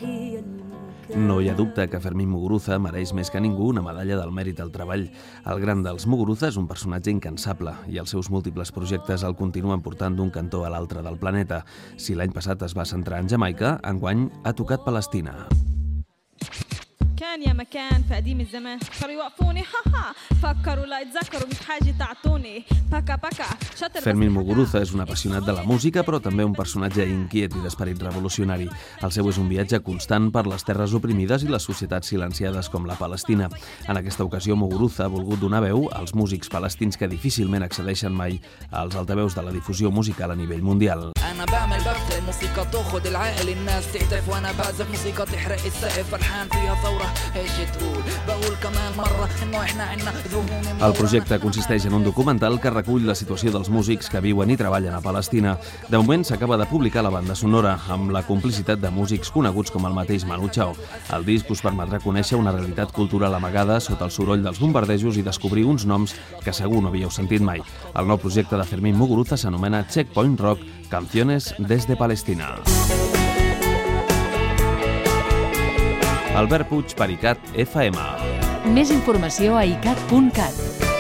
No hi ha dubte que Fermín Muguruza mereix més que ningú una medalla del mèrit al treball. El gran dels Muguruza és un personatge incansable i els seus múltiples projectes el continuen portant d'un cantó a l'altre del planeta. Si l'any passat es va centrar en Jamaica, enguany ha tocat Palestina. كان يا مكان في قديم الزمان فكروا يوقفوني فكروا لا يتذكروا مش حاجة تعطوني باكا باكا Fermín Muguruza és un apassionat de la música, però també un personatge inquiet i d'esperit revolucionari. El seu és un viatge constant per les terres oprimides i les societats silenciades com la Palestina. En aquesta ocasió, Muguruza ha volgut donar veu als músics palestins que difícilment accedeixen mai als altaveus de la difusió musical a nivell mundial. أنا بعمل بث الموسيقى تاخذ العقل الناس تهتف وأنا بعزف موسيقى تحرق السقف فرحان فيها ثورة ايش تقول بقول كمان مرة إنه إحنا عنا ذهون. El projecte consisteix en un documental que recull la situació dels músics que viuen i treballen a Palestina. De moment s'acaba de publicar la banda sonora amb la complicitat de músics coneguts com el mateix Manu Chao. El disc us permetrà conèixer una realitat cultural amagada sota el soroll dels bombardejos i descobrir uns noms que segur no havíeu sentit mai. El nou projecte de Fermín Muguruza s'anomena Checkpoint Rock, Canciones desde Palestina. Albert Puig per ICAT FM. Més informació a icat.cat.